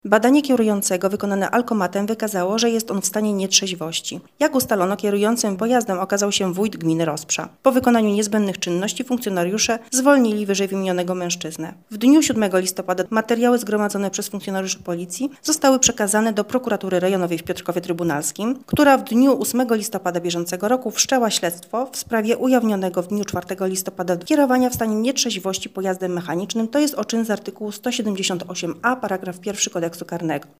Badanie kierującego wykonane alkomatem wykazało, że jest on w stanie nietrzeźwości. Jak ustalono, kierującym pojazdem okazał się wójt gminy Rozprza. Po wykonaniu niezbędnych czynności funkcjonariusze zwolnili wyżej wymienionego mężczyznę. W dniu 7 listopada materiały zgromadzone przez funkcjonariuszy policji zostały przekazane do prokuratury rejonowej w Piotrkowie Trybunalskim, która w dniu 8 listopada bieżącego roku wszczęła śledztwo w sprawie ujawnionego w dniu 4 listopada kierowania w stanie nietrzeźwości pojazdem mechanicznym, to jest o czyn z artykułu 178a paragraf 1 Kodeksu karnego.